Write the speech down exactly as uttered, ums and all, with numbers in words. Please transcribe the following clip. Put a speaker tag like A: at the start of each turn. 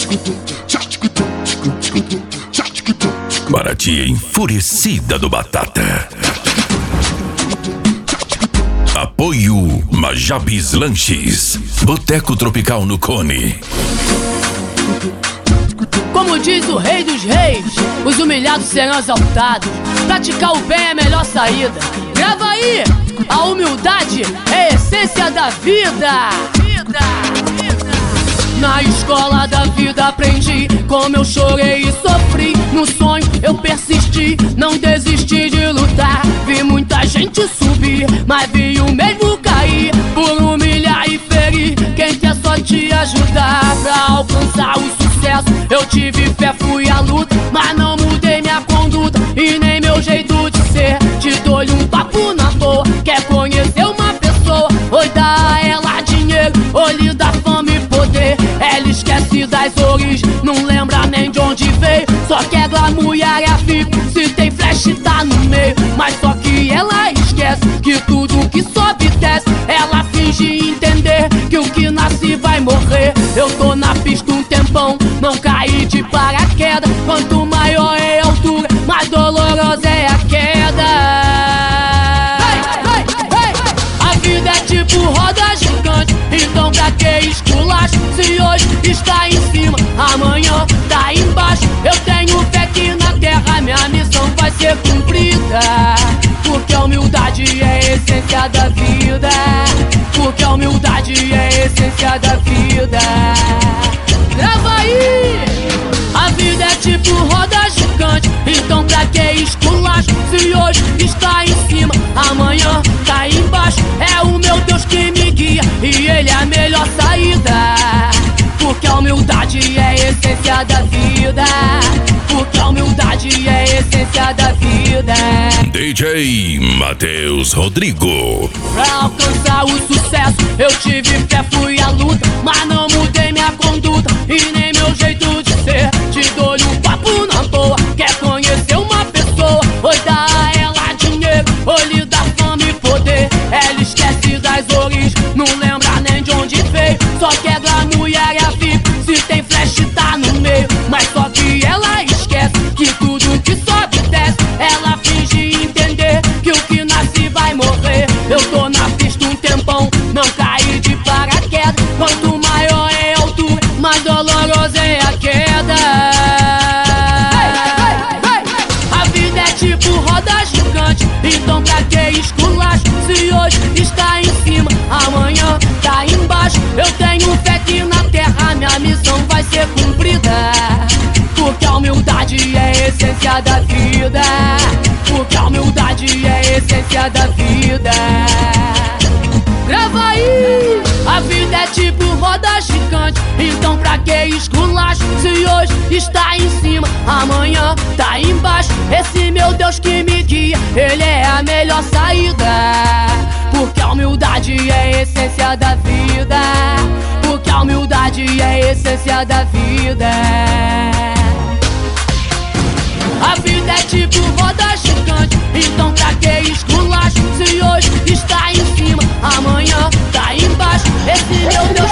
A: Para a tia enfurecida do Batata. Apoio Majabis Lanches, Boteco Tropical no Cone.
B: Como diz o rei dos reis, os humilhados serão exaltados. Praticar o bem é a melhor saída. Grava aí, a humildade é a essência da vida. Na escola da vida aprendi como eu chorei e sofri. No sonho eu persisti, não desisti de lutar. Vi muita gente subir, mas vi o mesmo cair. Por humilhar e ferir quem quer só te ajudar. Pra alcançar o sucesso eu tive fé, fui à luta, mas não mudei minha conduta e nem meu jeito de ser. Te dou-lhe um papo na boa, quer conhecer uma pessoa, oi, dá a ela dinheiro, ou lhe dá fama e poder. Ela esquece das origens, não lembra nem de onde veio. Só quer glamour e área V I P, se tem flash tá no meio. Mas só que ela esquece que tudo que sobe desce. Ela finge entender que o que nasce vai morrer. Eu tô na pista um tempão, não caí de paraquedas. Quanto maior é a altura, mais dolorosa é a queda. Hey, hey, hey. A vida é tipo roda gigante, então pra que esculacho? Se hoje está em cima, amanhã tá embaixo. Eu tenho fé que na terra minha missão vai ser cumprida. Porque a humildade é a essência da vida. Porque a humildade é a essência da vida. Grava aí! A vida é tipo roda gigante, então pra que esculacho? Se hoje está em cima, amanhã tá embaixo. É o meu Deus que me guia e Ele é a melhor saída. Porque a humildade é a essência da vida. Porque a humildade é a essência da vida.
A: D J Matheus Rodrigo.
B: Pra alcançar o sucesso eu tive fé, fui à luta, mas não mudei minha conduta e nem meu jeito de ser. Te dou-lhe um papo na boa, quer conhecer uma pessoa, oi, dá a ela dinheiro, ou lhe dá fama e poder. Ela esquece das origens, não lembra nem de onde veio. Só quer glamour e área V I P, se tem flash tá no meio. Mas só que ela esquece que tudo que sobe desce. Ela finge entender que o que nasce vai morrer. Eu tô na pista um tempão, não caí de paraquedas. Quanto maior é a altura, mais dolorosa é a queda. Hey, hey, hey. A vida é tipo roda gigante, então pra que esculacho? Se hoje está em cima, amanhã tá embaixo. Eu tenho fé que na terra minha missão vai ser cumprida. Porque a humildade é a essência da vida. Porque a humildade é a essência da vida. Grava aí! A vida é tipo roda gigante, então pra que esculacho? Se hoje está em cima, amanhã tá embaixo. Esse meu Deus que me guia, Ele é a melhor saída. Porque a humildade é a essência da vida. Porque a humildade é a essência da vida. A vida é tipo roda gigante, então pra que esculacho? Se hoje está em cima, amanhã tá embaixo. Esse meu Deus